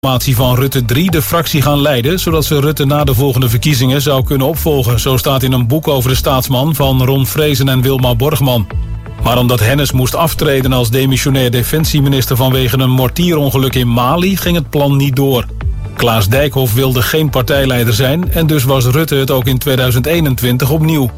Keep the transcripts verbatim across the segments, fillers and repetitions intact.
formatie van Rutte drie de fractie gaan leiden, zodat ze Rutte na de volgende verkiezingen zou kunnen opvolgen. Zo staat in een boek over de staatsman van Ron Vrezen en Wilma Borgman. Maar omdat Hennis moest aftreden als demissionair defensieminister vanwege een mortierongeluk in Mali, ging het plan niet door. Klaas Dijkhoff wilde geen partijleider zijn en dus was Rutte het ook in tweeduizend eenentwintig opnieuw.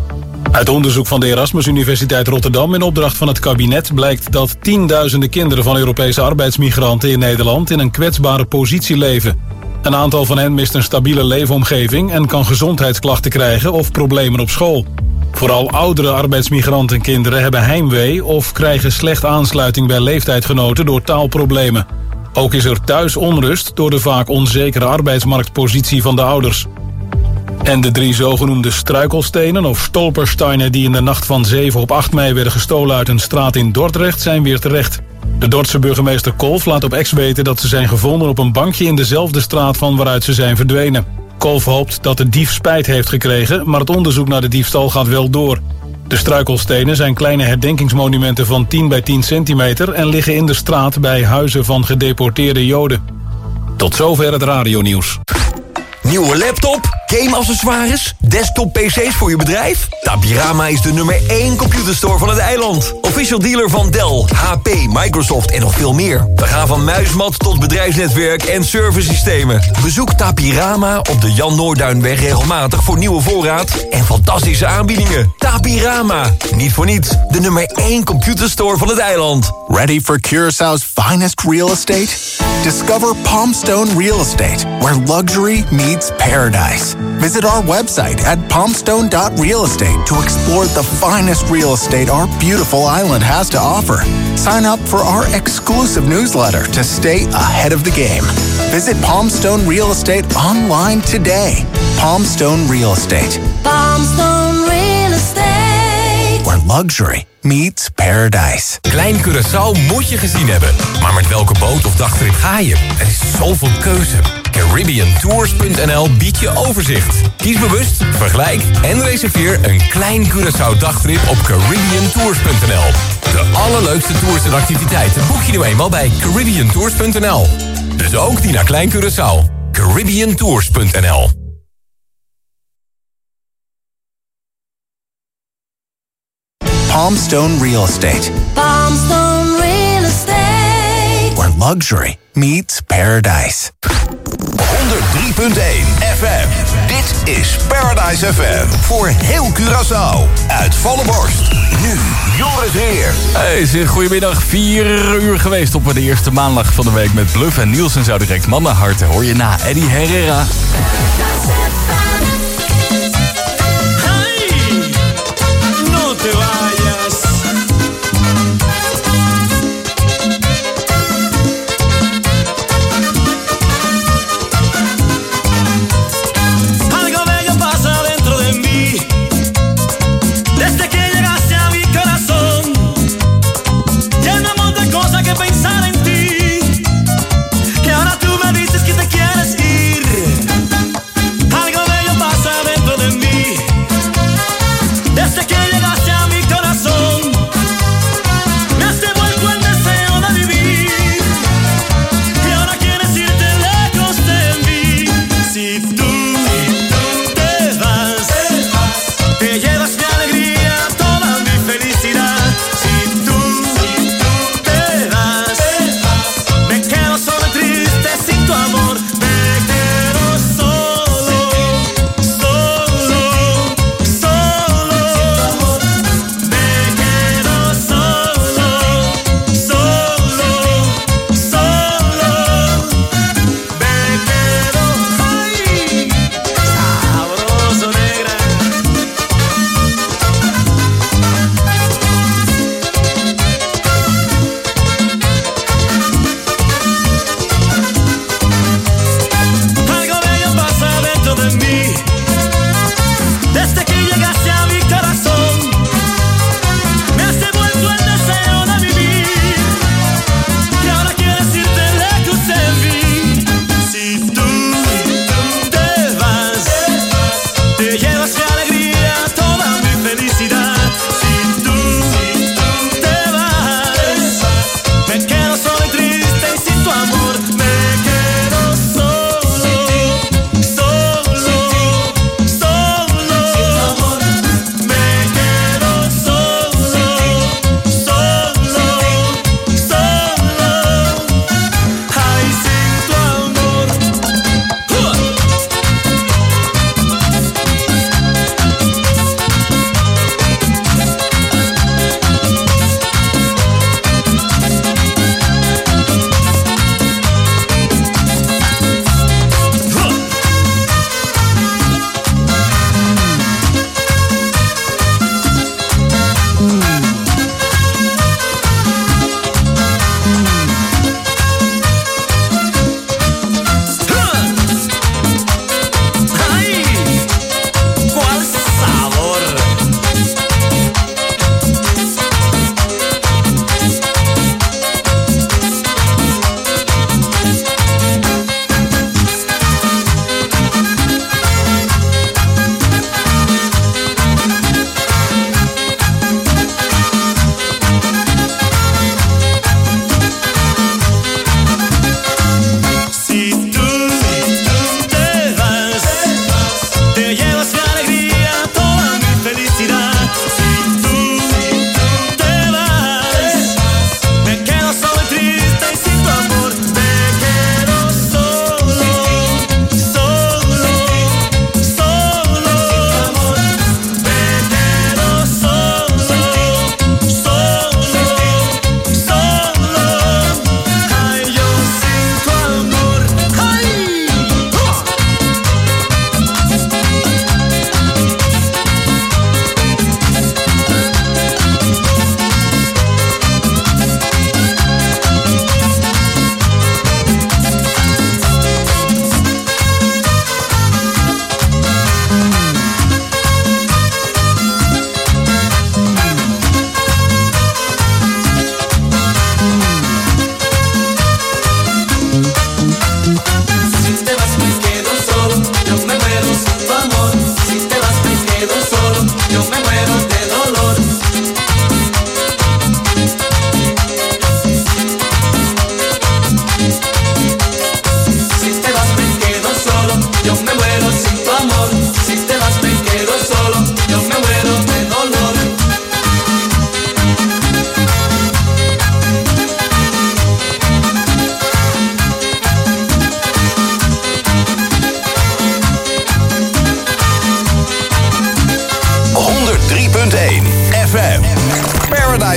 Uit onderzoek van de Erasmus Universiteit Rotterdam in opdracht van het kabinet blijkt dat tienduizenden kinderen van Europese arbeidsmigranten in Nederland in een kwetsbare positie leven. Een aantal van hen mist een stabiele leefomgeving en kan gezondheidsklachten krijgen of problemen op school. Vooral oudere arbeidsmigrantenkinderen hebben heimwee of krijgen slecht aansluiting bij leeftijdgenoten door taalproblemen. Ook is er thuis onrust door de vaak onzekere arbeidsmarktpositie van de ouders. En de drie zogenoemde struikelstenen of stolpersteinen die in de nacht van zeven op acht mei werden gestolen uit een straat in Dordrecht zijn weer terecht. De Dordtse burgemeester Kolf laat op X weten dat ze zijn gevonden op een bankje in dezelfde straat van waaruit ze zijn verdwenen. Kolf hoopt dat de dief spijt heeft gekregen, maar het onderzoek naar de diefstal gaat wel door. De struikelstenen zijn kleine herdenkingsmonumenten van tien bij tien centimeter en liggen in de straat bij huizen van gedeporteerde Joden. Tot zover het radionieuws. Nieuwe laptop, game-accessoires, desktop-P C's voor je bedrijf? Tapirama is de nummer één computerstore van het eiland. Official dealer van Dell, H P, Microsoft en nog veel meer. We gaan van muismat tot bedrijfsnetwerk en serversystemen. Bezoek Tapirama op de Jan Noorduinweg regelmatig voor nieuwe voorraad en fantastische aanbiedingen. Tapirama, niet voor niets, de nummer één computerstore van het eiland. Ready for Curaçao's finest real estate? Discover Palmstone Real Estate, where luxury meets paradise. Visit our website at palmstone dot real estate to explore the finest real estate our beautiful island has to offer. Sign up for our exclusive newsletter to stay ahead of the game. Visit Palmstone Real Estate online today. Palmstone Real Estate. Palmstone Real Estate. Where luxury meets paradise. Klein Curaçao moet je gezien hebben. Maar met welke boot of dagtrip ga je? Er is zoveel keuze. Caribbean Tours punt n l biedt je overzicht. Kies bewust, vergelijk en reserveer een Klein Curaçao dagtrip op Caribbean Tours punt n l. De allerleukste tours en activiteiten boek je nu eenmaal bij Caribbean Tours punt n l. Dus ook die naar Klein Curaçao. Caribbean Tours punt n l. Palmstone Real Estate. Palmstone Real Estate. Where luxury meets paradise. honderd drie punt één F M. Dit is Paradise F M. Voor heel Curaçao. Uit volle borst. Nu Joris Heer. Hey, zeg, goedemiddag. Vier uur geweest op de eerste maandag van de week met Bluff en Niels. En zo direct mannenharten hoor je na Eddie Herrera. Que ahora tú me dices que te quieres ir.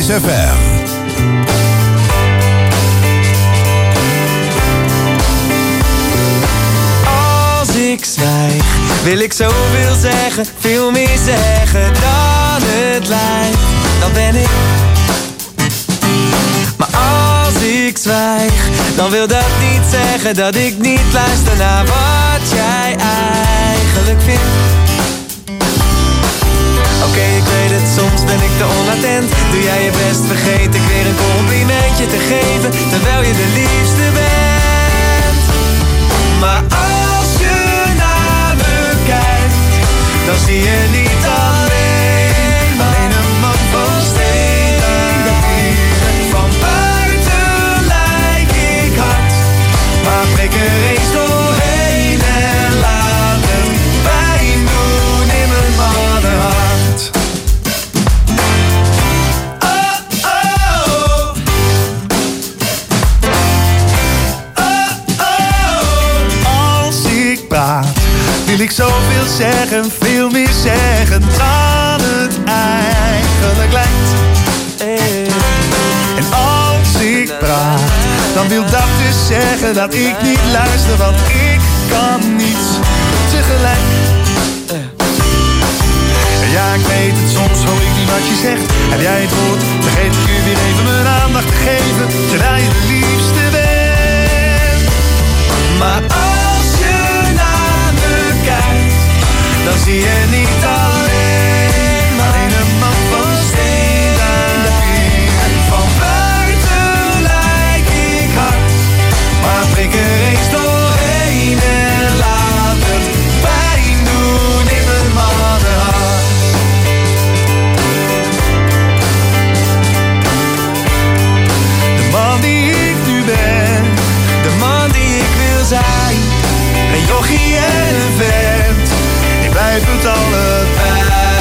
Paradise F M. Als ik zwijg, wil ik zoveel zeggen, veel meer zeggen dan het lijkt. Dan ben ik. Maar als ik zwijg, dan wil dat niet zeggen dat ik niet luister naar wat jij eigenlijk vindt. Oké, okay, ik weet het, soms ben ik te onattent. Doe jij je best, vergeet ik weer een complimentje te geven, terwijl je de liefste bent. Maar als je naar me kijkt, dan zie je niet alleen maar alleen een man van steen. Van buiten lijk ik hard, maar prik er eens doorheen en laat hem pijn doen in mijn mannenhart. Oh, oh. Oh, oh. Als ik praat, wil ik zoveel zeggen, veel meer zeggen dan het eigenlijk lijkt. En als ik praat, dan wil dat dus zeggen dat ik niet luister, want ik kan niets tegelijk. Ja, ik weet het, soms hoor ik niet wat je zegt. Heb jij het gehoord, vergeet ik je weer even mijn aandacht te geven, terwijl je de liefste bent. Maar als je naar me kijkt, dan zie je niet alleen maar alleen een man van steen. Van buiten lijk ik hard, maar prik er eens doorheen en laat het pijn doen in mijn mannenhart. De man die ik nu ben, de man die ik wil zijn, een jochie en een vent, ik blijf het allebei.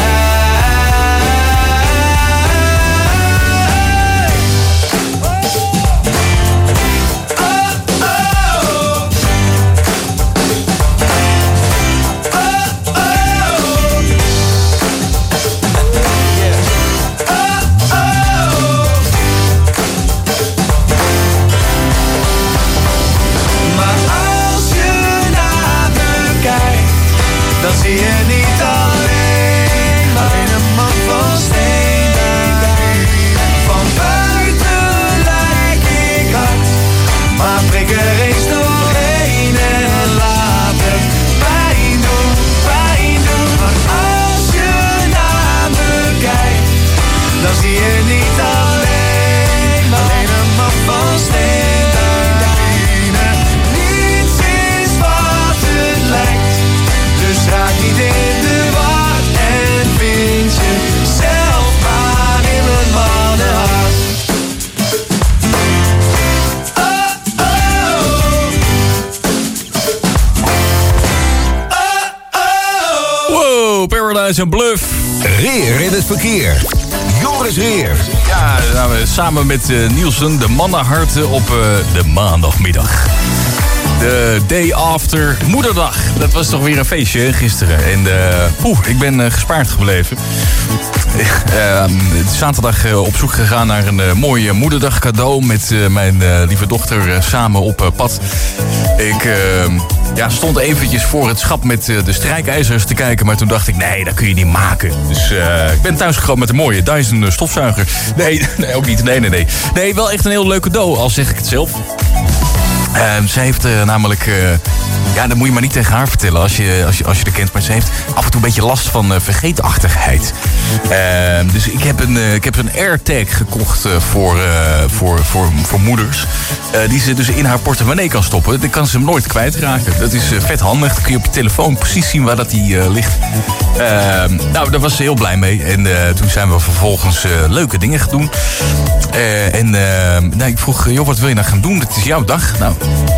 Dan zie je niet alleen maar alleen een man van steen. Van buiten lijk ik hard, maar prik er eens doorheen en laat het pijn doen, pijn doen. Maar als je naar me kijkt, dan zie je niet alleen maar alleen een man van steen. Niets is wat het lijkt. Dus raak niet in de war en vind je zelf maar in mijn mannenhart. Oh, oh. Wow, Paradise en Bluff. Reer in het verkeer. Joris Reer. Ja, dan gaan we samen met uh, Nielsen de mannenharten op uh, de maandagmiddag. De day after moederdag. Dat was toch weer een feestje gisteren. En uh, poeh, ik ben uh, gespaard gebleven. Uh, zaterdag uh, op zoek gegaan naar een uh, mooi uh, moederdag cadeau. Met uh, mijn uh, lieve dochter uh, samen op uh, pad. Ik uh, ja, stond eventjes voor het schap met uh, de strijkijzers te kijken. Maar toen dacht ik, nee, dat kun je niet maken. Dus uh, ik ben thuisgekomen met een mooie Dyson uh, stofzuiger. Nee, nee, ook niet. Nee, nee, nee. Nee, wel echt een heel leuk cadeau, al zeg ik het zelf. Uh, ze heeft uh, namelijk... Uh, ja, dat moet je maar niet tegen haar vertellen als je, als je, als je haar kent. Maar ze heeft af en toe een beetje last van uh, vergeetachtigheid. Uh, dus ik heb een, uh, ik heb een AirTag gekocht uh, voor, uh, voor, voor, voor moeders. Uh, die ze dus in haar portemonnee kan stoppen. Dan kan ze hem nooit kwijtraken. Dat is uh, vet handig. Dan kun je op je telefoon precies zien waar dat die uh, ligt. Uh, nou, daar was ze heel blij mee. En uh, toen zijn we vervolgens uh, leuke dingen gaan doen. Uh, en uh, nou, ik vroeg, joh, wat wil je nou gaan doen? Het is jouw dag. Nou...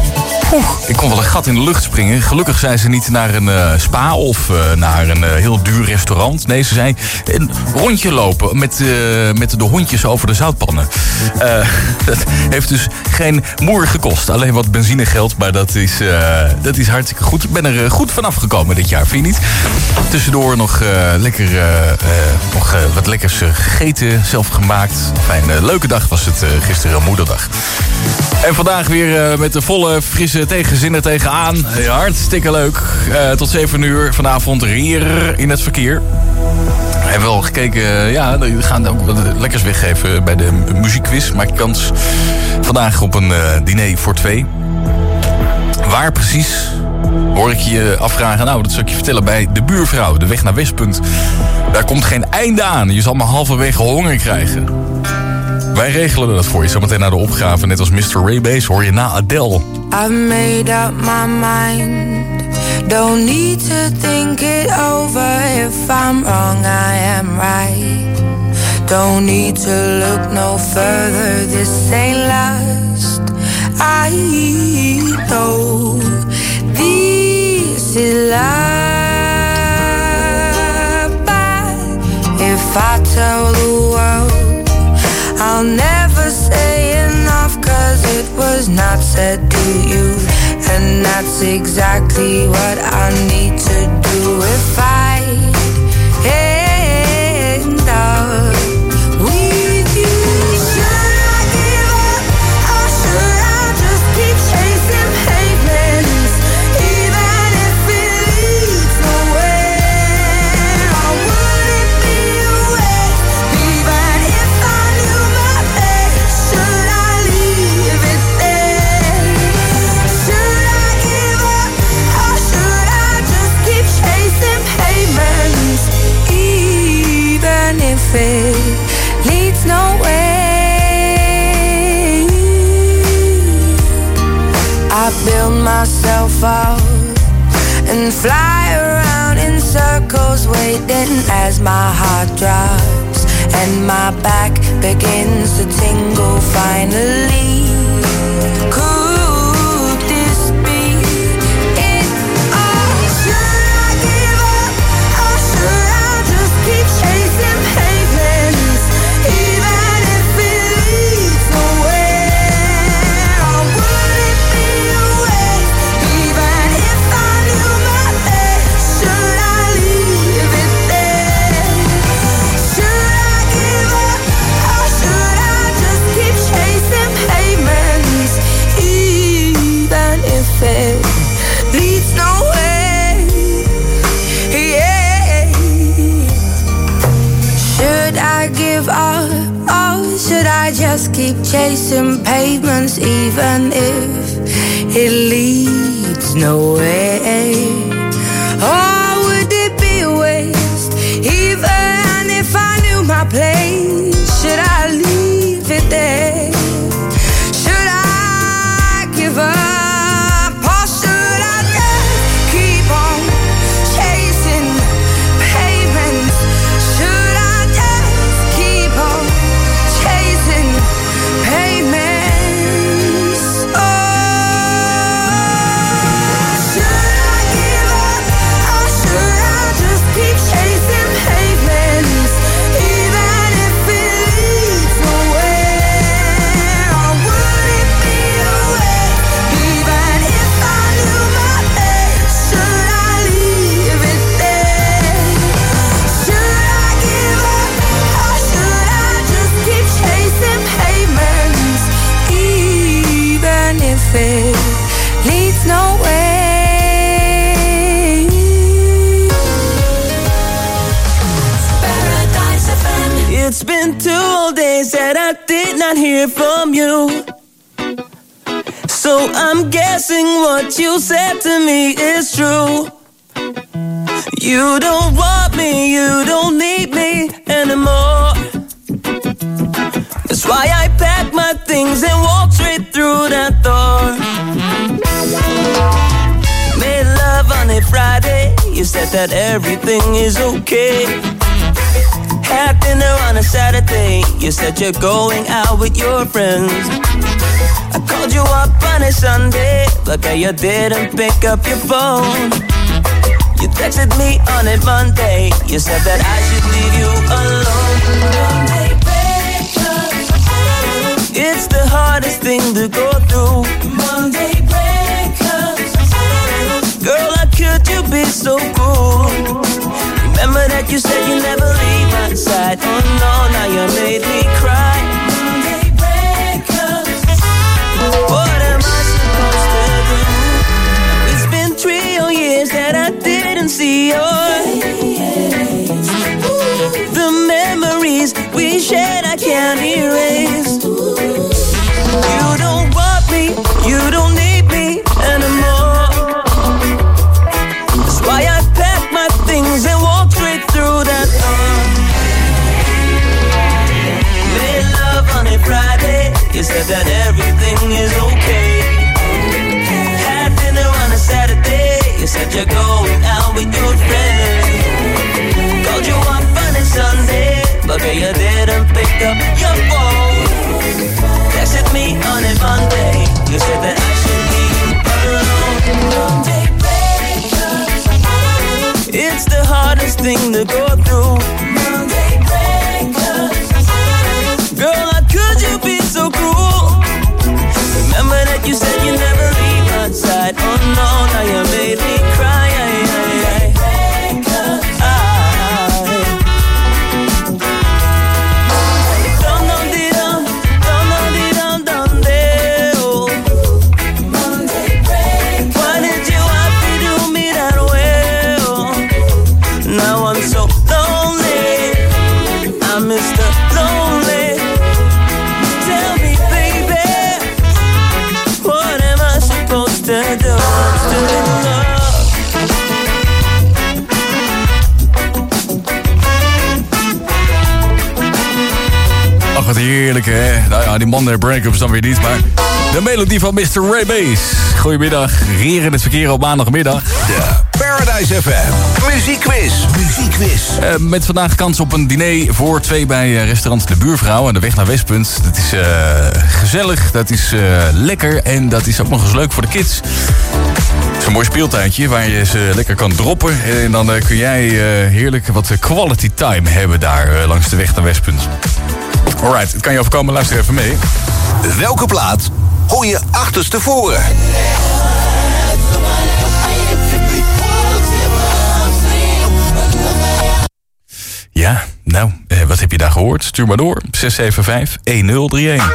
Oeh, ik kon wel een gat in de lucht springen. Gelukkig zijn ze niet naar een uh, spa of uh, naar een uh, heel duur restaurant. Nee, ze zijn een rondje lopen met, uh, met de hondjes over de zoutpannen. Uh, dat heeft dus geen moer gekost. Alleen wat benzinegeld, maar dat is, uh, dat is hartstikke goed. Ik ben er uh, goed vanaf gekomen dit jaar, vind je niet? Tussendoor nog uh, lekker uh, uh, nog, uh, wat lekkers uh, gegeten, zelf gemaakt. Fijn, uh, leuke dag was het uh, gisteren, moederdag. En vandaag weer uh, met de volle frisse tegenzin er tegenaan. Uh, hartstikke leuk. Uh, tot zeven uur vanavond hier in het verkeer. We hebben wel gekeken, uh, ja, we gaan ook wat lekkers weggeven bij de muziekquiz. Maak je kans vandaag op een uh, diner voor twee. Waar precies? Hoor ik je afvragen, nou, dat zal ik je vertellen bij de buurvrouw, de weg naar Westpunt. Daar komt geen einde aan. Je zal maar halverwege honger krijgen. Wij regelen dat voor je. Zometeen naar de opgave, net als mister Ray Bass, hoor je na Adele. I've made up my mind. Don't need to think it over. If I'm wrong, I am right. Don't need to look no further. This ain't last. I know this is love. But if I tell the world, I'll never say enough, cause it was not said to you. And that's exactly what I need to do if I end up with you. Should I give up or should I just keep chasing pavements, even if it leads nowhere? Or would it be a waste, even if I knew my place? Should I leave it there? Should I give up or should I just keep chasing pavements, even if it leads nowhere? I build myself up and fly around in circles, waiting as my heart drops and my back begins to tingle finally. Could this be it all? Should I give up or should I just keep chasing pavements, even if it leads nowhere? Or would it be a waste, even if I knew my place? Should I leave it there? Should I give up or should I just keep chasing pavements, even if it leads nowhere? Yeah. Should I give up or should I just keep chasing pavements, even if it leads nowhere? Or would it be a waste, even if I knew my place? Should I leave it there? Should I give up or should I just keep on chasing pavements? Should I just keep on chasing pavements? Oh, should I give up or should I just keep chasing pavements, even if it leads nowhere? Or would it be a waste, even if I knew my place? Should I leave it there? Should I give up or should I just keep chasing pavements, even if it leads nowhere? Paradise F M. It's been two days that I did not hear from you, so I'm guessing what you said to me is true. You don't want me, you don't need me anymore. That's why I packed my things and walked straight through that door. Made love on a Friday, you said that everything is okay. Had dinner on a Saturday, you said you're going out with your friends. I called you up on a Sunday, but girl, you didn't pick up your phone. You texted me on it Monday. You said that I should leave you alone. Monday breakups. It's the hardest thing to go through. Monday breakups. Girl, how could you be so cool? Remember that you said you never leave my side. Oh no, now you made me cry. Monday breakups. What am I supposed to do? Now it's been three whole years that I didn't see your face. The memories we shared I can't erase. You don't want me, you don't need me anymore. That's why I packed my things and walked straight through that door. Made love on a Friday. You said that everything is okay. Had dinner on a Saturday. You said you're going out with your friends. Called you up on a Sunday, but girl, you didn't pick up your phone. Texted me on a Monday. You said that I should leave alone. Monday breakups. It's the hardest thing to go through. Monday breakups. Girl, how could you be so cruel? Remember that you said you never leave my side. Oh no, now you made me cry. Wat heerlijk, hè? Nou ja, die Monday break-ups dan weer niet, maar de melodie van mister Ray Bass. Goedemiddag, hier in het verkeer op maandagmiddag. De Paradise F M Muziekquiz. Muziekquiz. Uh, met vandaag kans op een diner voor twee bij uh, restaurant De Buurvrouw aan de weg naar Westpunt. Dat is uh, gezellig, dat is uh, lekker en dat is ook nog eens leuk voor de kids. Het is een mooi speeltuintje waar je ze lekker kan droppen. En dan uh, kun jij uh, heerlijk wat quality time hebben daar uh, langs de weg naar Westpunt. Alright, het kan je overkomen, luister even mee. Welke plaat hoor je achterstevoren? Ja, nou, eh, wat heb je daar gehoord? Stuur maar door. zes zeven vijf een nul drie een.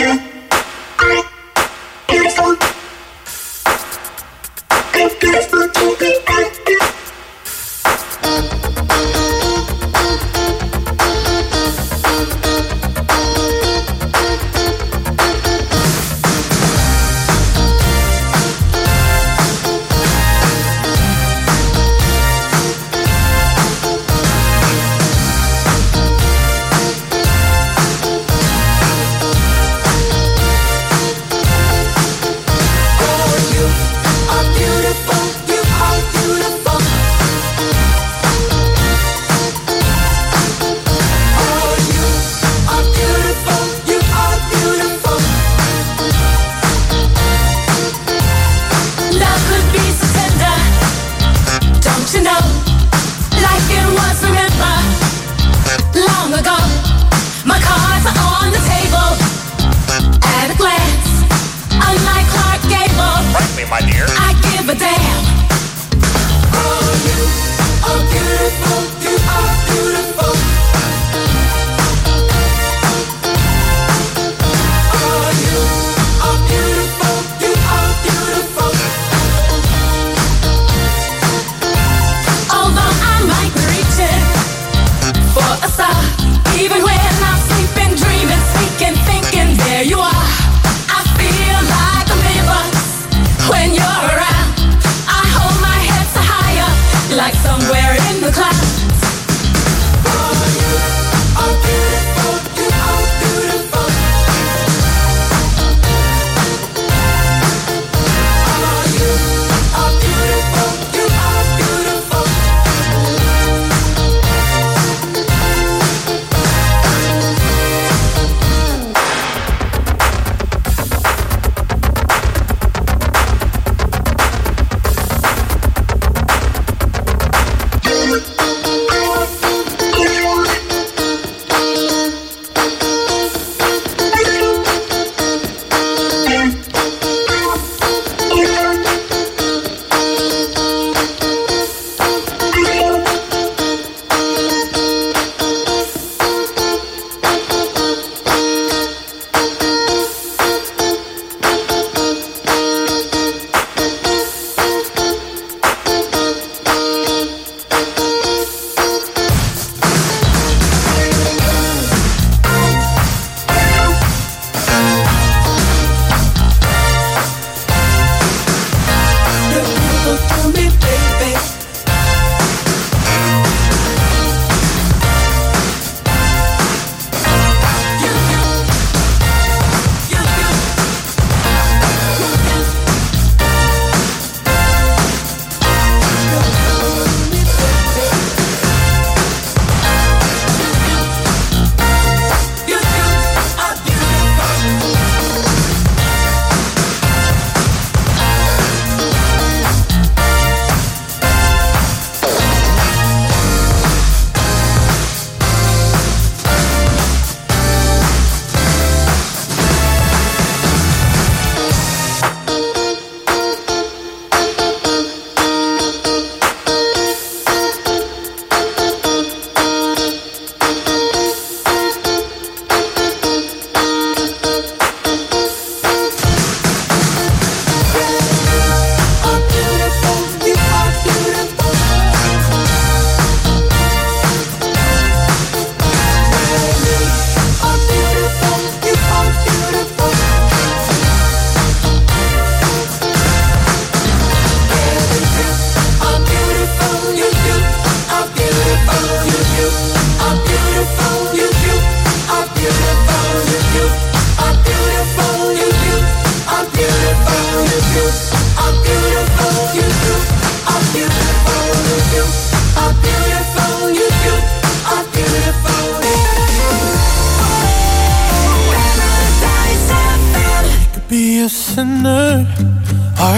When you're around, I hold my head so higher, like somewhere in the clouds.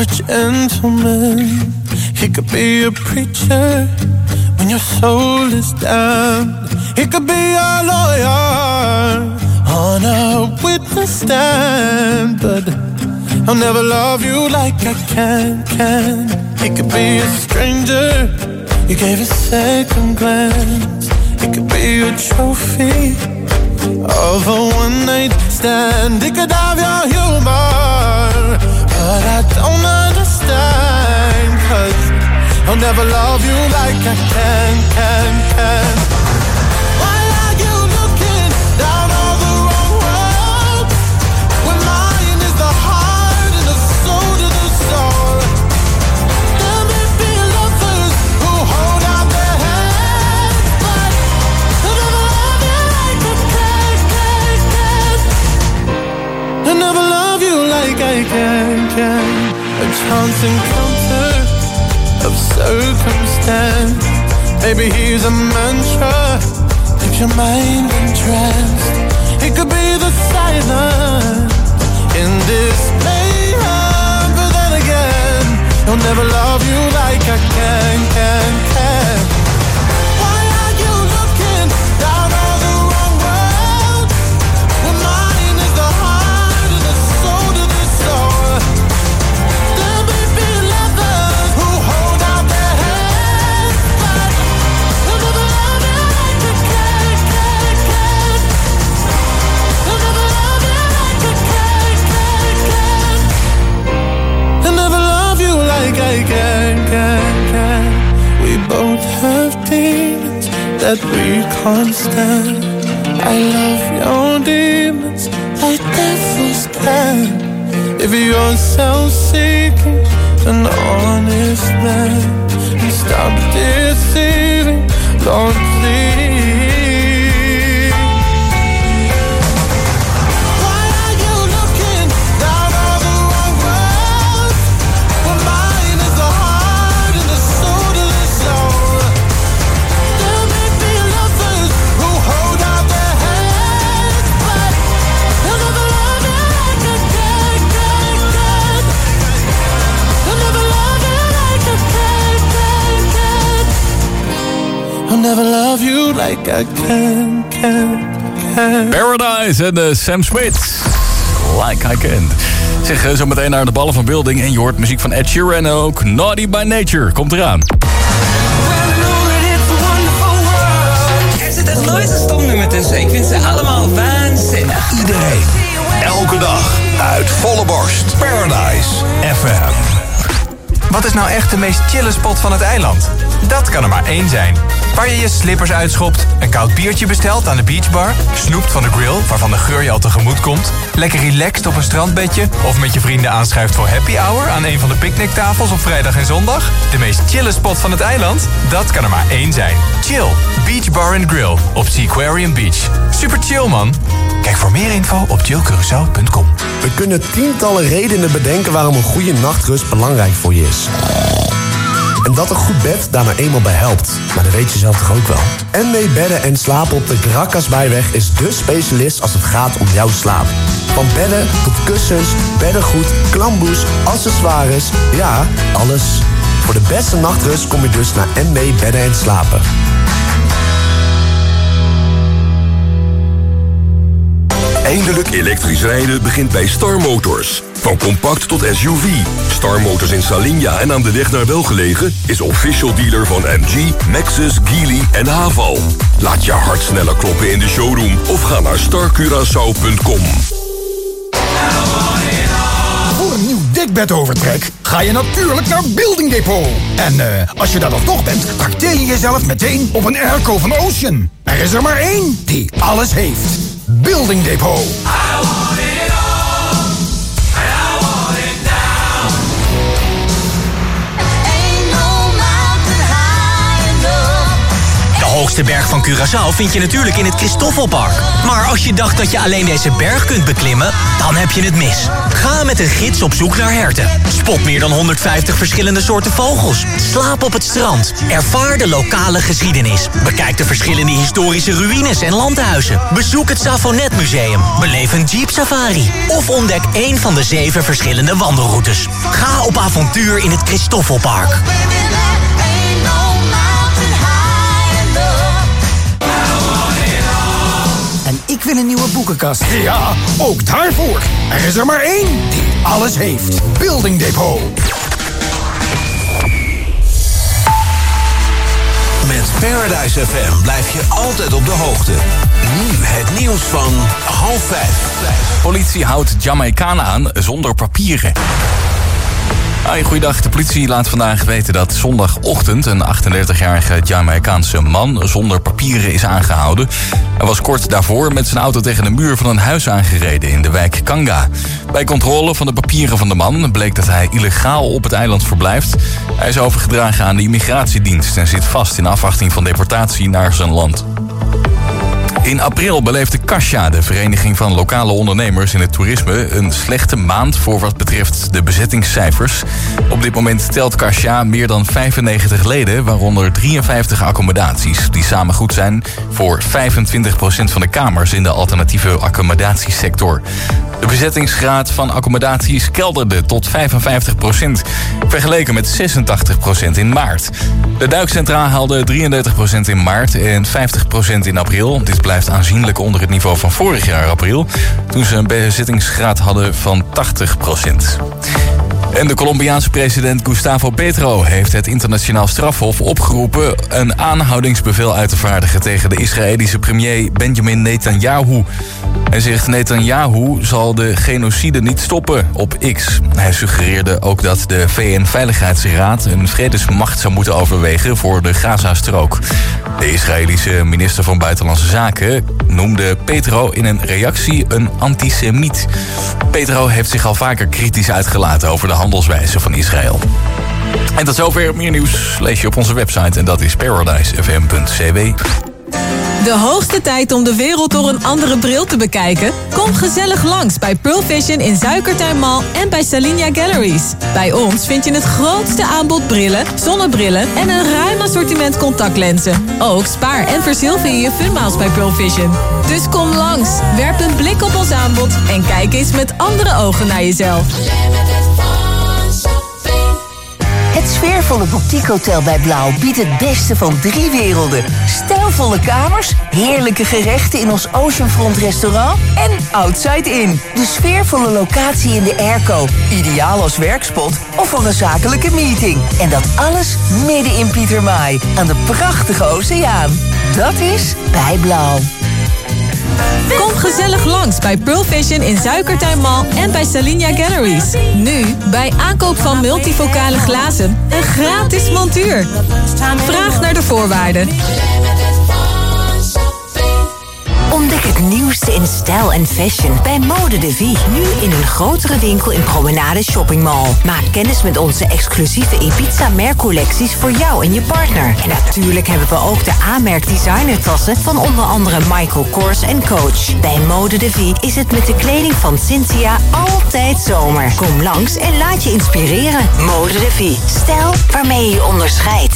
a gentleman. He could be a preacher when your soul is damned. He could be a lawyer on a witness stand, but I'll never love you like I can, can. He could be a stranger you gave a second glance. He could be a trophy of a one-night stand. He could have your humor, but I don't understand, 'cause I'll never love you like I can, can, can. Why are you looking down all the wrong road, when mine is the heart and the soul to the soul? There may be lovers who hold out their hands, but I'll never love you like I can, can, can. I'll never love you like I can, can. A chance encounter of circumstance. Maybe he's a mantra, keeps your mind entranced. It could be the silence in this mayhem, but then again, he'll never love you like I can, can, can. Why are you looking down all the wrong road, when mine is the heart and the soul to the soul? There may be lovers who hold out their hands, but they'll never love you like I can, can, can. They'll never love you like I can, can, can. They'll never love you like I can, can, can. We both have demons that we can't stand. I love your demons like devils can. If you're self-seeking, an honest man, and stop deceiving, Lord, please. Why are you looking down all the wrong road, when mine is the heart and the soul to the soul? There may be lovers who hold out their hands, but they'll never love you like I can, can, can. They'll never love you like I can, can, can. I'll never love you like I can, can, can. Paradise en uh, Sam Smith. Like I Can. Zeg, uh, zo meteen naar de ballen van Building. En je hoort muziek van Ed Sheeran en ook Naughty by Nature. Komt eraan. Er zit echt nooit een stomnummer tussen. Ik vind ze allemaal waanzinnig. Iedereen, elke dag, uit volle borst. Paradise F M. Wat is nou echt de meest chille spot van het eiland? Dat kan er maar één zijn. Waar je je slippers uitschopt, een koud biertje bestelt aan de beachbar, snoept van de grill waarvan de geur je al tegemoet komt, lekker relaxed op een strandbedje of met je vrienden aanschuift voor happy hour aan een van de picknicktafels op vrijdag en zondag. De meest chille spot van het eiland? Dat kan er maar één zijn. Chill, Beach Bar and Grill op Seaquarium Beach. Super chill, man. Kijk voor meer info op chill curaçao punt com. We kunnen tientallen redenen bedenken waarom een goede nachtrust belangrijk voor je is. En dat een goed bed daar nou eenmaal bij helpt. Maar dat weet je zelf toch ook wel. N W Bedden en Slapen op de Grakasbijweg is dé specialist als het gaat om jouw slaap. Van bedden tot kussens, beddengoed, klamboes, accessoires. Ja, alles. Voor de beste nachtrust kom je dus naar N W Bedden en Slapen. Eindelijk elektrisch rijden begint bij Star Motors. Van compact tot S U V. Star Motors in Salinja en aan de weg naar welgelegen is official dealer van M G, Maxus, Geely en Haval. Laat je hart sneller kloppen in de showroom of ga naar star curaçao punt com. Voor een nieuw dekbedovertrek ga je natuurlijk naar Building Depot. En uh, als je daar dan toch bent, trakteer je jezelf meteen op een airco van Ocean. Er is er maar één die alles heeft. Building Depot. I want it all, and I want it now. Ain't no mountain high enough. De hoogste berg van Curaçao vind je natuurlijk in het Christoffelpark. Maar als je dacht dat je alleen deze berg kunt beklimmen, dan heb je het mis. Ga met een gids op zoek naar herten. Spot meer dan honderdvijftig verschillende soorten vogels. Slaap op het strand. Ervaar de lokale geschiedenis. Bekijk de verschillende historische ruïnes en landhuizen. Bezoek het Safonet Museum. Beleef een jeep safari. Of ontdek één van de zeven verschillende wandelroutes. Ga op avontuur in het Christoffelpark. En ik wil een nieuwe boekenkast. Ja, ook daarvoor. Er is er maar één die alles heeft. Building Depot. Met Paradise F M blijf je altijd op de hoogte. Nu het nieuws van half vijf. Politie houdt Jamaicanen aan zonder papieren. Hoi, goeiedag. De politie laat vandaag weten dat zondagochtend een achtendertigjarige Jamaicaanse man zonder papieren is aangehouden. Hij was kort daarvoor met zijn auto tegen de muur van een huis aangereden in de wijk Kanga. Bij controle van de papieren van de man bleek dat hij illegaal op het eiland verblijft. Hij is overgedragen aan de immigratiedienst en zit vast in afwachting van deportatie naar zijn land. In april beleefde Kasja, de vereniging van lokale ondernemers in het toerisme, een slechte maand voor wat betreft de bezettingscijfers. Op dit moment telt Kasja meer dan vijfennegentig leden, waaronder drieënvijftig accommodaties, die samen goed zijn voor vijfentwintig procent van de kamers in de alternatieve accommodatiesector. De bezettingsgraad van accommodaties kelderde tot vijfenvijftig procent, vergeleken met zesentachtig procent in maart. De duikcentra haalden drieëndertig procent in maart en vijftig procent in april. Dit blijft aanzienlijk onder het niveau van vorig jaar april, toen ze een bezettingsgraad hadden van tachtig procent. En de Colombiaanse president Gustavo Petro heeft het internationaal strafhof opgeroepen een aanhoudingsbevel uit te vaardigen tegen de Israëlische premier Benjamin Netanyahu. Hij zegt Netanyahu zal de genocide niet stoppen op X. Hij suggereerde ook dat de V N-veiligheidsraad een vredesmacht zou moeten overwegen voor de Gazastrook. De Israëlische minister van Buitenlandse Zaken noemde Petro in een reactie een antisemiet. Petro heeft zich al vaker kritisch uitgelaten over de handelswijze van Israël. En tot zover. Meer nieuws lees je op onze website en dat is paradise f m punt c w. De hoogste tijd om de wereld door een andere bril te bekijken? Kom gezellig langs bij Pearl Vision in Zuikertuin Mall en bij Salinja Galleries. Bij ons vind je het grootste aanbod brillen, zonnebrillen en een ruim assortiment contactlenzen. Ook spaar en verzilver je je funmiles bij Pearl Vision. Dus kom langs, werp een blik op ons aanbod en kijk eens met andere ogen naar jezelf. Het sfeervolle boutiquehotel bij Blauw biedt het beste van drie werelden. Stijlvolle kamers, heerlijke gerechten in ons Oceanfront restaurant en Outside Inn. De sfeervolle locatie in de airco, ideaal als werkspot of voor een zakelijke meeting. En dat alles midden in Pietermaai, aan de prachtige oceaan. Dat is bij Blauw. Kom gezellig langs bij Pearl Vision in Zuikertuin Mall en bij Salinja Galleries. Nu, bij aankoop van multifocale glazen, een gratis montuur. Vraag naar de voorwaarden. Ontdek het nieuwste in stijl en fashion bij Mode de Vie. Nu in een grotere winkel in Promenade Shopping Mall. Maak kennis met onze exclusieve Ibiza-merkcollecties voor jou en je partner. En natuurlijk hebben we ook de A-merk designertassen van onder andere Michael Kors en Coach. Bij Mode de Vie is het met de kleding van Cynthia altijd zomer. Kom langs en laat je inspireren. Mode de Vie. Stijl waarmee je je onderscheidt.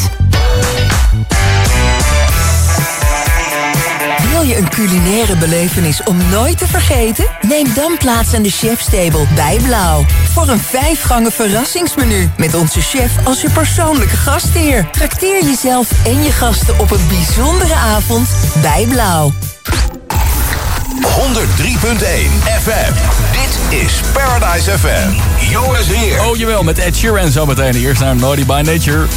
Wil je een culinaire belevenis om nooit te vergeten? Neem dan plaats aan de chefstable bij Blauw. Voor een vijfgangen verrassingsmenu. Met onze chef als je persoonlijke gastheer. Trakteer jezelf en je gasten op een bijzondere avond bij Blauw. honderd drie punt één F M. Dit is Paradise F M. Joris Heer. Oh jawel, met Ed Sheeran zometeen. Eerst naar Naughty by Nature.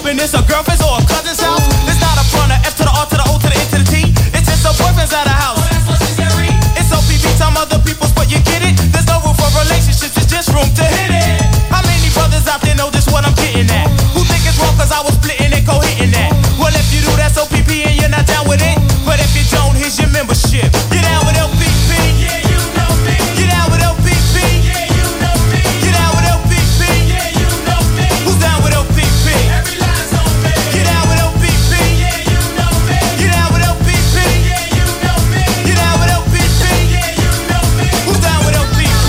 hoping it's a girlfriend's or a cousin's house. It's not a front, a F to the R to the O to the N to the T. It's just a boyfriend's at a house. Oh, that's what she said, Reed. It's O P P, time other people's, but you get it. There's no room for relationships, it's just room to hit it. How many brothers out there know just what I'm getting at? Who think it's wrong cause I was splitting and co-hitting that? Well, if you do, that's O P P and you're not down with it. But if you don't, here's your membership. Get down with L P P. Yeah, you know me. Get down with L P P. Yeah, you know me. Get down with L P P. Yeah, you know me. Who's down with L P P? Every last on me. Get down with L P P. Yeah, you know me. Get down with L P P. Yeah, you know me. Get down with L P P. Yeah, you know me. Who's down with L P P?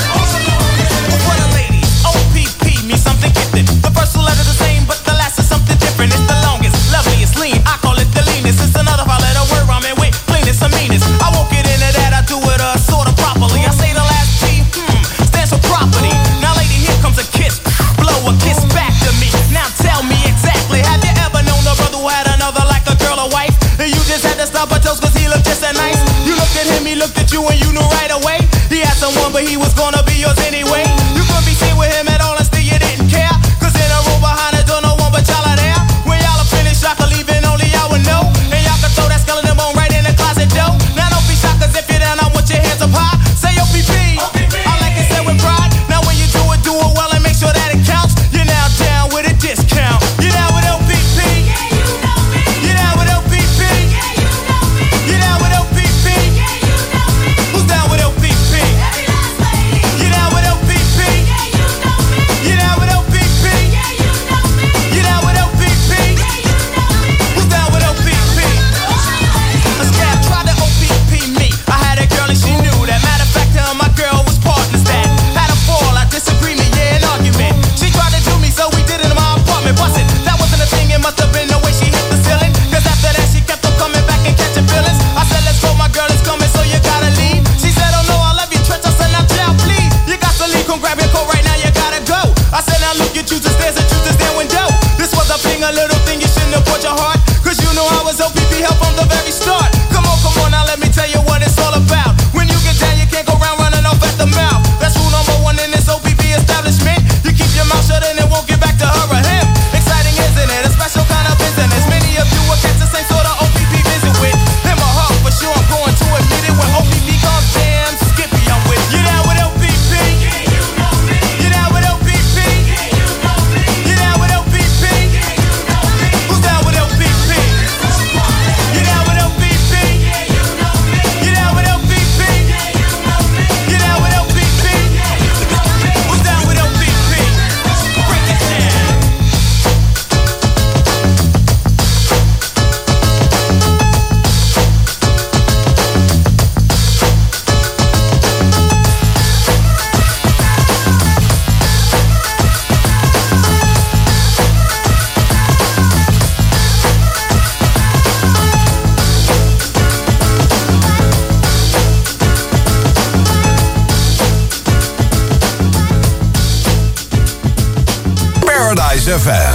For the ladies, O P P means something gifted. The first letter the same, but the last is something different. It's the longest, loveliest, lean. I call it the leanest. It's another five-letter word rhyming with cleanest and meanest. I won't get into that. I do it uh, sort of properly. I say the last P, hmm, stands for property. Now, lady, here comes a kiss. Blow a kiss back to me. Now tell me exactly. Have you ever known a brother who had another like a girl or wife? And you just had to stop her toes cause he looked just that nice. You looked at him, he looked at you, and you knew right away. He had someone, but he was gonna be yours anyway. You couldn't be seen with him at all and still you didn't care. Cause in a room behind the door, no one but y'all are there. When y'all are finished, y'all can leave and only y'all would know. And y'all can throw that skeleton bone right in the closet door. Now don't be shocked cause if you're down, I want your hands up high. Say O P P. I like it said with pride. Now when you do it, do it well and make sure that it counts. You're now down with a discount. You're down with L P P. Yeah, you know me. You're down with L P P. Yeah, you know me. You're down with L P P. Yeah, you know me. Who's down with L P P? Every last lady. You're down with L P P. Yeah, you know me. You're down with L P P. Yeah, you know me. You're down with L P P. Yeah, you know me. Who's down with L P P? A scab tried to O P P me. I had a girl and she knew that. Matter of fact, her and my girl was partners that had a fall, a disagreement, yeah, an argument. She tried to do me, so we did it in my apartment. Bust it. That wasn't a thing, it must have been the way she hit the ceiling. Cause after that, she kept on coming back and catching feelings. I said, let's go, my girl is coming, so you gotta leave. She said, oh no, I love you, Trench. I said, now, child, please. You got to leave, come grab your coat right now, you gotta go. I said, now look, you choose the stairs and choose the stand window. This was a thing, a little thing, you shouldn't have put your heart. Cause you know I was O P P help from the very start. Come on, come on, now let me tell you what it's all about. When you get down, you can't go round running off at the mouth. That's rule number one in this O P P establishment. You keep your mouth shut and it won't get back to her or him. Exciting, isn't it? A special kind of business. Many of you will catch the same sort of O P P visit with him or her. For sure, I'm going to admit it. When O P P comes damn skippy, I'm with you. You're down with L P P. Yeah, you know me. You're down with L P P. Yeah, you know me. You're down with L P P. Yeah, you know me. Who's down with L P P? You're down with L P P. Yeah, you know me. You're down with L P P. Yeah, you know me. You're down with L P P. Yeah, you know me. Who's down with L P P? Break it down. Paradise F M.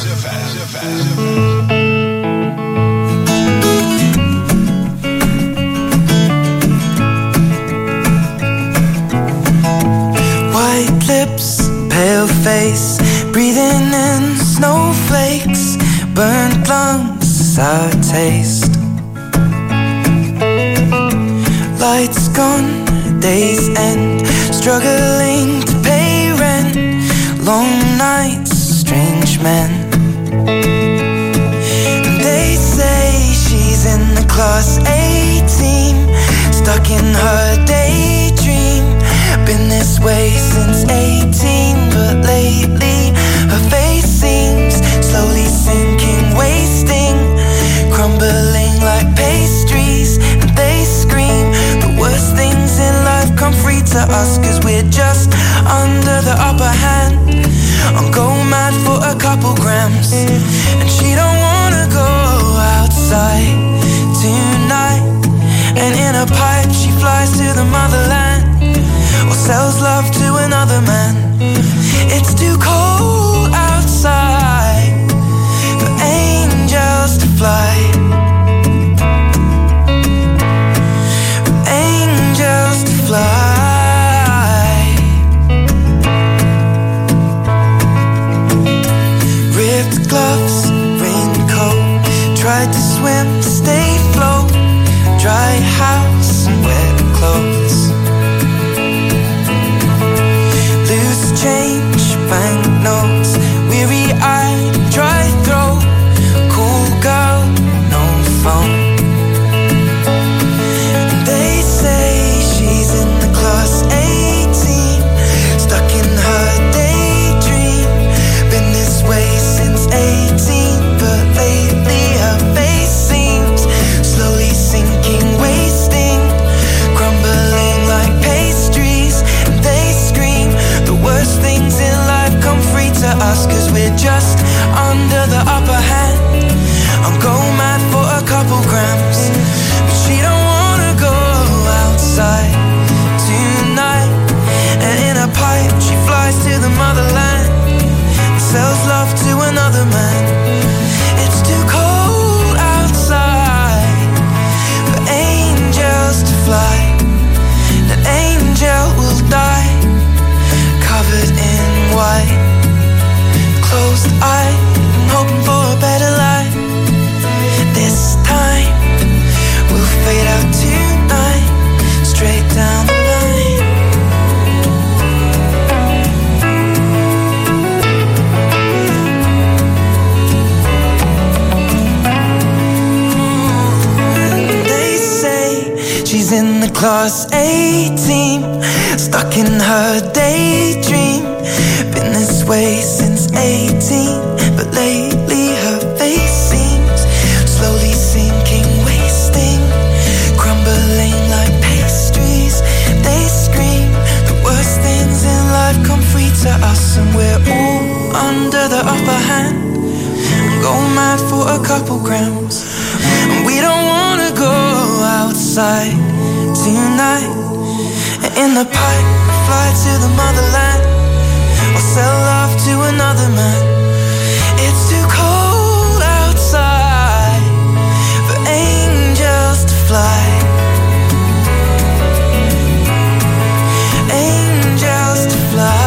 White lips, pale face, breathing in snowflakes, burnt lungs, sour taste. Lights gone, days end, struggling to pay rent, long nights, strange men. And they say she's in the class A team, stuck in her daydream. Been this way since eighteen, but lately her face seems slowly sinking, wasting, crumbling like pastries. And they scream the worst things in life come free to us, cause we're just under the upper hand. I'll go mad for a couple grams, and she don't wanna go outside tonight. And in a pipe she flies to the motherland, or sells love to another man. It's too cold outside for angels to fly, for angels to fly. Ripped gloves, class A team, stuck in her daydream. Been this way since eighteen, but lately her face seems slowly sinking, wasting, crumbling like pastries. They scream the worst things in life come free to us, and we're all under the upper hand. Go mad for a couple grams, and we don't wanna go outside tonight. In the pipe, fly to the motherland, or sell off to another man. It's too cold outside for angels to fly. Angels to fly.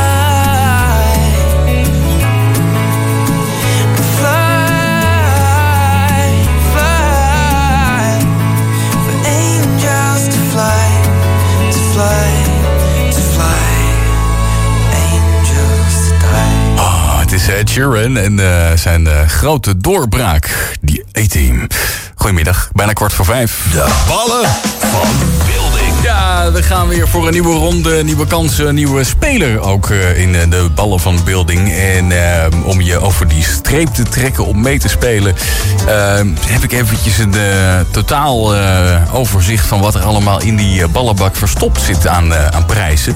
Het is Ed Sheeran en uh, zijn uh, grote doorbraak, die A-team. Goedemiddag, bijna kwart voor vijf. De ballen van Building. Ja, we gaan weer voor een nieuwe ronde, nieuwe kansen, nieuwe speler ook uh, in uh, de ballen van Building. En uh, om je over die streep te trekken om mee te spelen, uh, heb ik eventjes een uh, totaal uh, overzicht van wat er allemaal in die uh, ballenbak verstopt zit aan, uh, aan prijzen.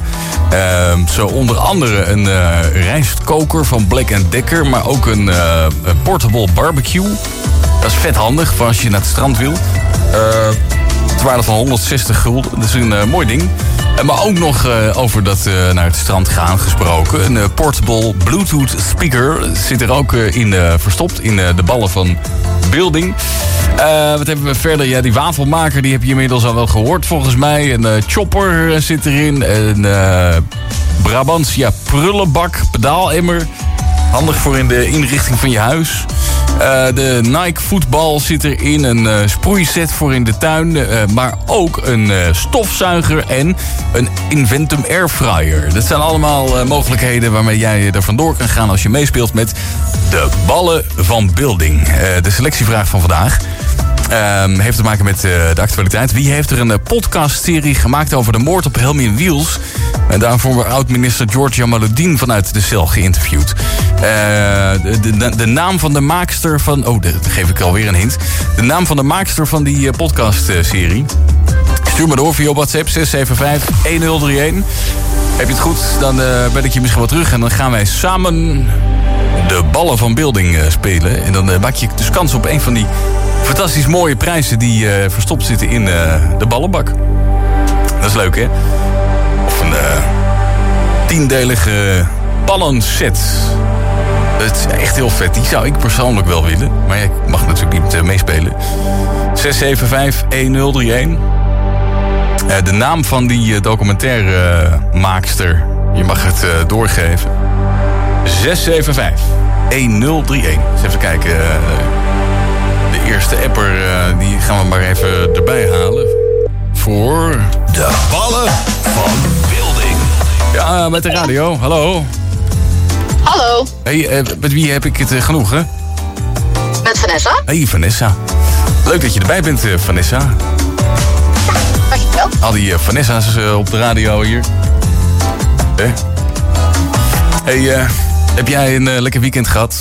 Uh, zo onder andere een uh, rijstkoker van Black and Decker, maar ook een, uh, een portable barbecue. Dat is vet handig voor als je naar het strand wil. Uh, ter waarde van honderdzestig gulden. Dat is een uh, mooi ding. Uh, maar ook nog uh, over dat uh, naar het strand gaan gesproken. Een uh, portable Bluetooth speaker zit er ook uh, in uh, verstopt in uh, de ballen van Building. Uh, wat hebben we verder? Ja, die wafelmaker die heb je inmiddels al wel gehoord volgens mij. Een uh, chopper uh, zit erin. Een uh, Brabantia prullenbak, pedaalemmer. Handig voor in de inrichting van je huis. Uh, de Nike voetbal zit erin. Een uh, sproeiset voor in de tuin. Uh, maar ook een uh, stofzuiger en een Inventum airfryer. Dat zijn allemaal uh, mogelijkheden waarmee jij er vandoor kan gaan als je meespeelt met de ballen van Building. Uh, de selectievraag van vandaag Um, heeft te maken met uh, de actualiteit. Wie heeft er een uh, podcastserie gemaakt over de moord op Helmin Wiels? En daarvoor wordt oud-minister George Jamaluddin vanuit de cel geïnterviewd. Uh, de, de, de naam van de maakster van... Oh, dat geef ik alweer een hint. De naam van de maakster van die uh, podcastserie. Stuur me door via WhatsApp zes zeven vijf een nul drie een. Heb je het goed, dan uh, ben ik je misschien wel terug. En dan gaan wij samen de ballen van Building uh, spelen. En dan uh, maak je dus kans op een van die fantastisch mooie prijzen die uh, verstopt zitten in uh, de ballenbak. Dat is leuk, hè? Of een uh, tiendelige ballenset. Dat is echt heel vet. Die zou ik persoonlijk wel willen. Maar ik mag natuurlijk niet uh, meespelen. zes zeven vijf een nul drie een. Uh, de naam van die uh, documentaire uh, maakster. Je mag het uh, doorgeven. zes zeven vijf een nul drie een. Eens even kijken. Uh, de eerste apper, uh, die gaan we maar even erbij halen. Voor... de ballen van Building. Ja, met de radio. Hallo. Hallo. Hey, uh, met wie heb ik het uh, genoegen? Met Vanessa. Hey, Vanessa. Leuk dat je erbij bent, uh, Vanessa. Ja, dankjewel. Al die uh, Vanessa's uh, op de radio hier. Hè? Hey, uh, heb jij een uh, lekker weekend gehad?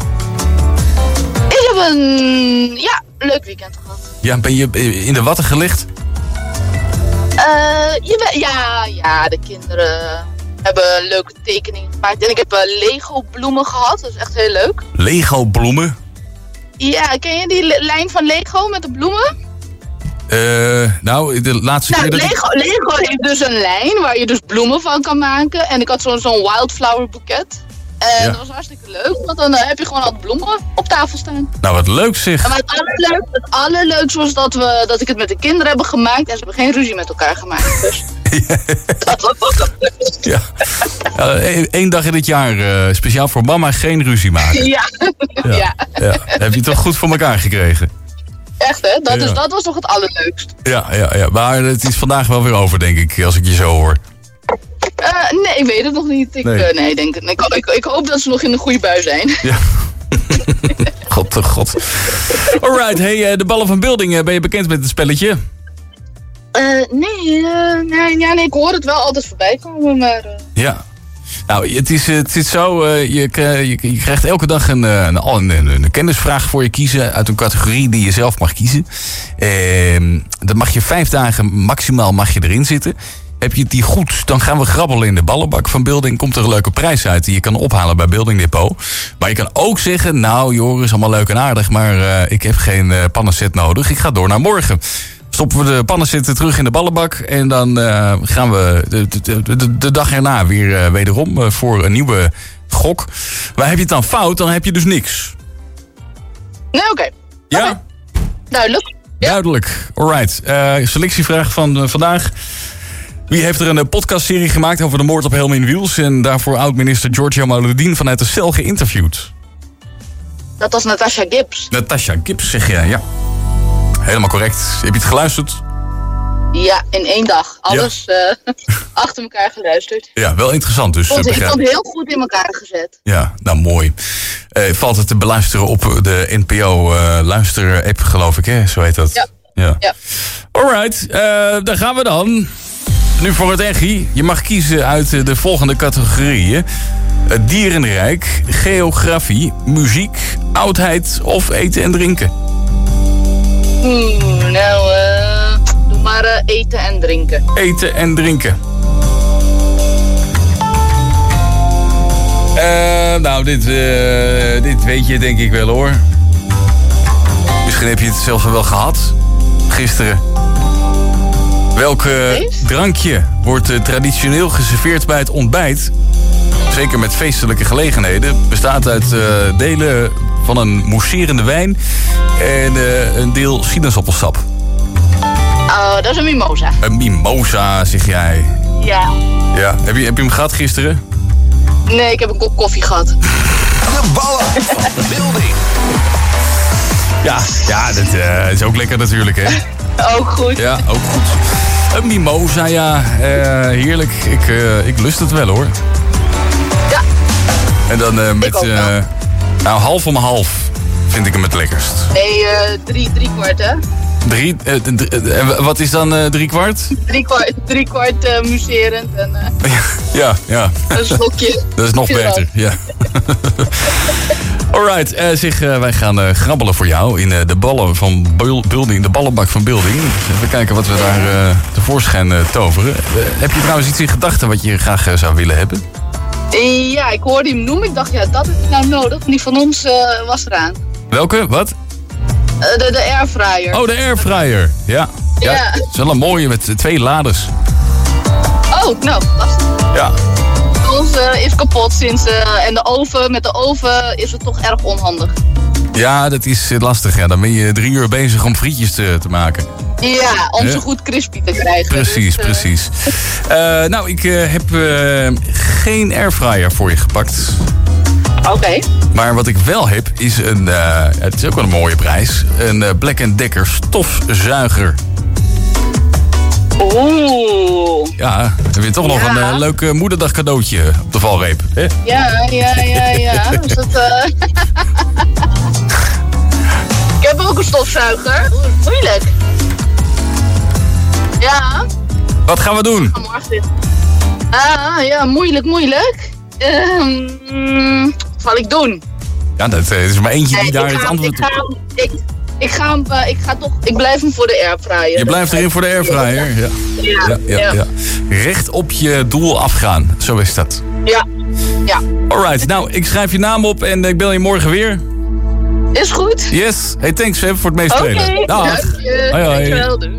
Ik heb een, ja, leuk weekend gehad. Ja, ben je in de watten gelegd? Uh, je, ja, ja, de kinderen hebben leuke tekeningen gemaakt. En ik heb uh, Lego bloemen gehad, dat is echt heel leuk. Lego bloemen? Ja, ken je die le- lijn van Lego met de bloemen? Uh, nou, de laatste nou, keer... Lego, ik... Lego heeft dus een lijn waar je dus bloemen van kan maken. En ik had zo'n, zo'n wildflower boeket. En ja. Dat was hartstikke leuk, want dan uh, heb je gewoon al bloemen op tafel staan. Nou, wat leuk zeg. En maar het allerleukste, het allerleukste was dat, we, dat ik het met de kinderen hebben gemaakt en ze hebben geen ruzie met elkaar gemaakt. Dus. Dat was ook leuk. Ja. Uh, Eén dag in het jaar, uh, speciaal voor mama, geen ruzie maken. Ja. Ja. Ja. Ja. Heb je het toch goed voor elkaar gekregen? Echt hè, dat, ja. is, dat was toch het allerleukst. Ja, ja, ja, maar het is vandaag wel weer over, denk ik, als ik je zo hoor. Uh, nee, ik weet het nog niet. Ik, nee. Uh, nee, denk het. Ik, ik, ik hoop dat ze nog in een goede bui zijn. Ja. God, oh god. Alright, hey, de ballen van Building, ben je bekend met het spelletje? Uh, Uh, nee, uh, nee, ja, nee, ik hoor het wel altijd voorbij komen, maar... Uh... Ja. Nou, het, is, het zit zo, uh, je, je, je krijgt elke dag een, een, een, een kennisvraag voor je kiezen uit een categorie die je zelf mag kiezen. Uh, dan mag je vijf dagen maximaal mag je erin zitten. Heb je het die goed, dan gaan we grabbelen in de ballenbak van Building. Komt er een leuke prijs uit die je kan ophalen bij Building Depot. Maar je kan ook zeggen, nou Joris, allemaal leuk en aardig, maar uh, ik heb geen uh, pannenset nodig. Ik ga door naar morgen. Stoppen we de pannenzetten terug in de ballenbak. En dan uh, gaan we de, de, de, de dag erna weer uh, wederom uh, voor een nieuwe gok. Maar heb je het dan fout, dan heb je dus niks. Nee, oké. Okay. Ja? Okay. Duidelijk. Ja. Duidelijk. Alright. Uh, selectievraag van uh, vandaag. Wie heeft er een podcastserie gemaakt over de moord op Helmin Wiels... en daarvoor oud-minister Giorgio Moroder vanuit de cel geïnterviewd? Dat was Natasha Gibbs. Natasha Gibbs, zeg jij, ja. Helemaal correct. Heb je het geluisterd? Ja, in één dag. Alles ja. uh, achter elkaar geluisterd. Ja, wel interessant dus. Ik vond, ik vond het heel goed in elkaar gezet. Ja, nou mooi. Uh, valt het te beluisteren op de N P O uh, luister-app, geloof ik, hè? Zo heet dat. Ja. ja. ja. Alright, uh, daar gaan we dan. Nu voor het echi. Je mag kiezen uit de volgende categorieën. Het dierenrijk, geografie, muziek, oudheid of eten en drinken. Oeh, nou, uh, doe maar uh, eten en drinken. Eten en drinken. Uh, nou, dit, uh, dit weet je denk ik wel hoor. Misschien heb je het zelfs wel gehad. Gisteren. Welk drankje wordt uh, traditioneel geserveerd bij het ontbijt? Zeker met feestelijke gelegenheden. Bestaat uit uh, delen van een mousserende wijn en uh, een deel sinaasappelsap. Oh, dat is een mimosa. Een mimosa, zeg jij. Ja. Ja. Heb je, heb je hem gehad gisteren? Nee, ik heb een kop koffie gehad. De ballen van de Building. Ja, ja, dat uh, is ook lekker natuurlijk, hè? Ook goed. Ja, ook goed. Een mimosa, ja. Uh, heerlijk. Ik, uh, ik lust het wel, hoor. Ja. En dan uh, met... Uh, nou, half om half vind ik hem het lekkerst. Nee, uh, drie, drie kwart, hè? Drie... Uh, d- uh, wat is dan uh, drie kwart? Drie kwart, drie kwart uh, muserend en... Uh, ja, ja. Een slokje. Dat is nog beter, ja. Alright, uh, zeg, uh, wij gaan uh, grabbelen voor jou in uh, de ballen van Building, de ballenbak van Building. Even kijken wat we daar uh, tevoorschijn uh, toveren. Uh, heb je trouwens iets in gedachten wat je graag uh, zou willen hebben? Ja, ik hoorde hem noemen. Ik dacht, ja, dat is nou nodig. Die van ons uh, was eraan. Welke? Wat? Uh, de, de airfryer. Oh, de airfryer. Ja. Ja. Ja. Het is wel een mooie met twee laders. Oh, nou, lastig. Ja. Ons uh, is kapot sinds... Uh, en de oven, met de oven is het toch erg onhandig. Ja, dat is lastig. Ja. Dan ben je drie uur bezig om frietjes te, te maken. Ja, om ze goed crispy te krijgen. Precies, dus, uh... precies. Uh, nou, ik uh, heb uh, geen airfryer voor je gepakt. Oké. Okay. Maar wat ik wel heb, is een... Uh, het is ook wel een mooie prijs. Een uh, Black and Decker stofzuiger. Oeh. Ja, dan heb je toch ja. nog een uh, leuk uh, moederdag cadeautje op de valreep. Hè? Ja, ja, ja, ja. Is dat, uh... ik heb ook een stofzuiger. Moeilijk. Ja. Wat gaan we doen? Ah, ja, moeilijk, moeilijk. Um, wat zal ik doen? Ja, dat uh, is maar eentje die nee, daar het antwoord op... Ik, ik, ga hem, uh, ik ga toch, ik blijf hem voor de airfryer. Je blijft erin voor de airfryer, ja. Ja. Ja, ja, ja, ja. Recht op je doel afgaan, zo is dat. Ja, ja. Alright, nou, ik schrijf je naam op en ik bel je morgen weer. Is goed. Yes, hey, thanks hè, voor het meespelen. Oké, okay, dag. Dank je. Hoi, hoi. Dankjewel, doei.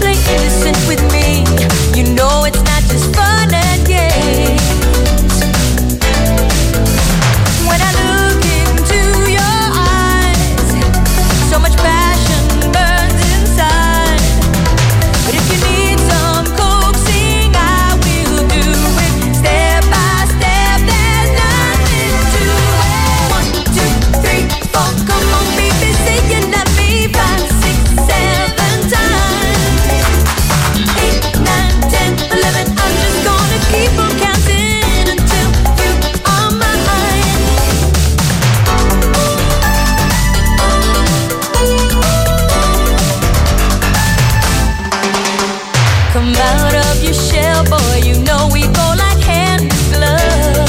With me, you know it's not just fun and games. come out of your shell, boy, you know we go like hand in glove.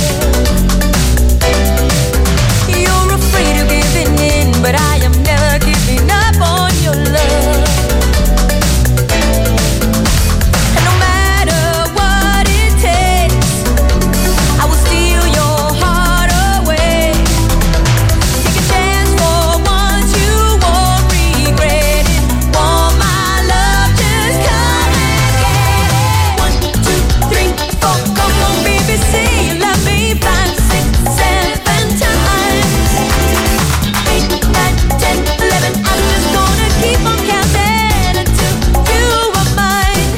You're afraid of giving in, but I am never giving up on your love. And no matter what it takes, I will steal your heart away. Take a chance for once, you won't regret it. Want my love, just come and get it. One, two, three, four, come on, baby, say you love me. Five, six, seven times. Eight, nine, ten, eleven, I'm just gonna keep on counting until you are mine.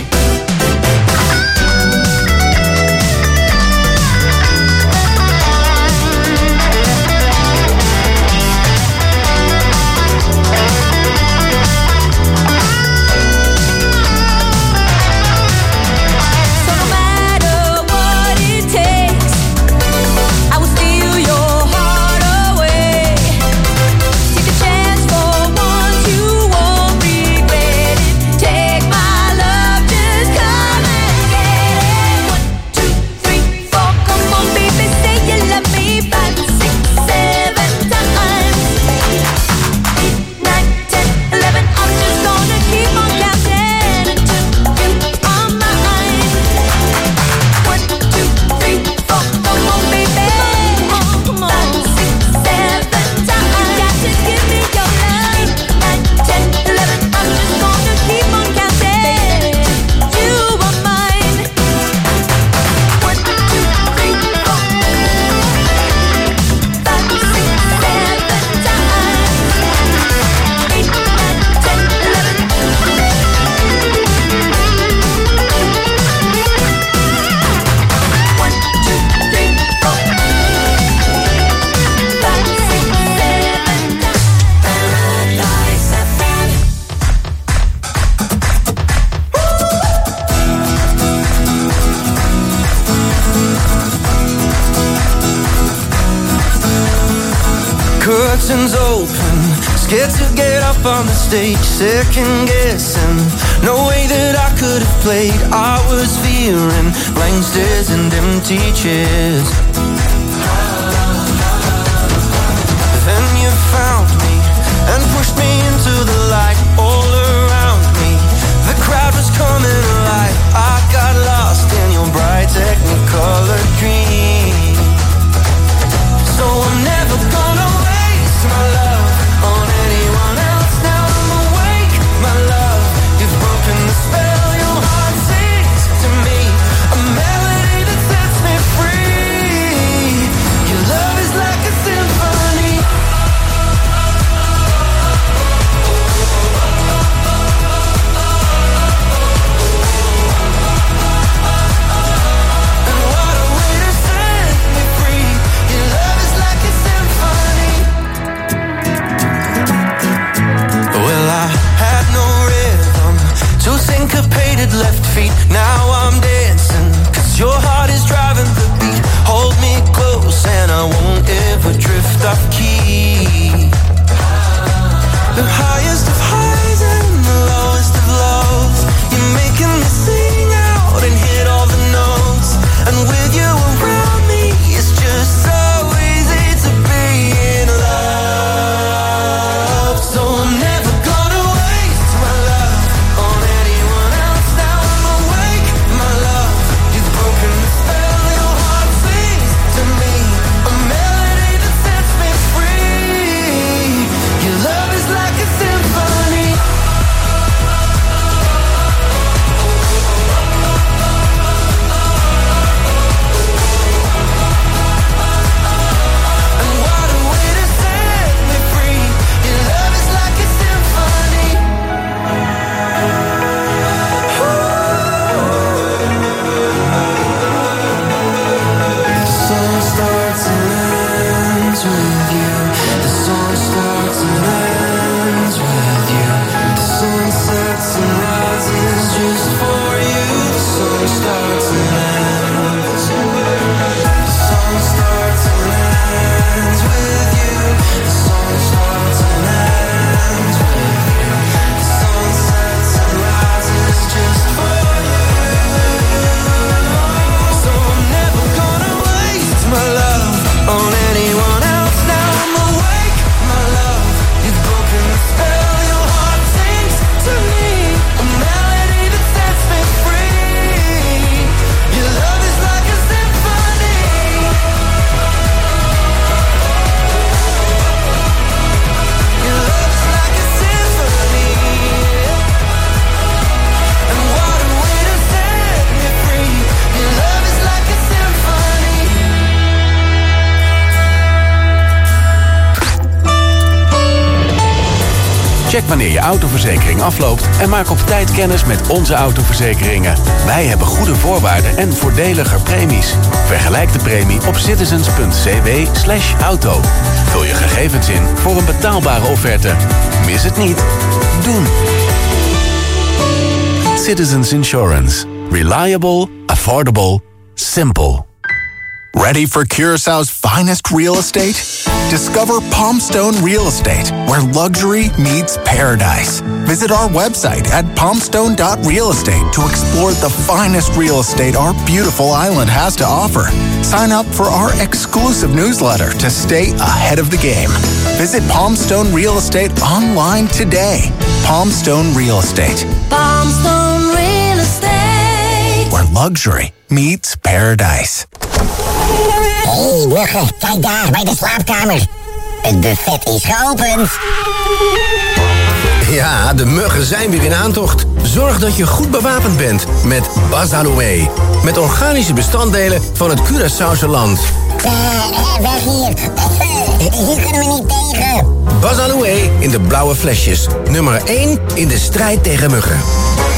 So no matter what it takes, I will steal your heart away. Take a chance for once, you won't regret it. Take my love, just come and get it. One, two, three, four, come on, baby, say you love me. Five, six, seven times. Eight, nine, ten, eleven, I'm just gonna keep on counting until you are mine. One, two, three, four, come on, baby. Come on, five, six, seven times. You got to give me your love. Eight, nine, ten, eleven, I'm just gonna keep on counting. You are mine. One, two, three, four. Five, six, seven times. Eight, nine, ten, eleven. One, two, three, four. Five, six, seven times. Paradise F M. Curtains open, scared to get up on the stage, second guessing. No way that I could have played. I was fearing blank stares and empty chairs. Then you found me and pushed me into the light. All around me, the crowd was coming alive. I got lost in your bright technicolor dream. So I'm never gonna waste my love on anyone else. Now I'm awake, my love. You've broken the spell, your heart sings to me. A melody that sets me free. Your love is like a symphony. Check wanneer je autoverzekering afloopt en maak op tijd kennis met onze autoverzekeringen. Wij hebben goede voorwaarden en voordeliger premies. Vergelijk de premie op citizens punt c w slash auto. Vul je gegevens in voor een betaalbare offerte. Mis het niet. Doen. Citizens Insurance. Reliable, affordable, simple. Ready for Curaçao's finest real estate? Discover Palmstone Real Estate, where luxury meets paradise. Visit our website at palmstone dot real estate to explore the finest real estate our beautiful island has to offer. Sign up for our exclusive newsletter to stay ahead of the game. Visit Palmstone Real Estate online today. Palmstone Real Estate, Palmstone Real Estate. where luxury meets paradise. Hé, hey, muggen, kijk daar, bij de slaapkamer. Het buffet is geopend. Ja, de muggen zijn weer in aantocht. Zorg dat je goed bewapend bent met Bazaloe. Met organische bestanddelen van het Curaçaose land. Uh, weg hier. Hier kunnen we niet tegen. Bazaloe in de blauwe flesjes. Nummer één in de strijd tegen muggen.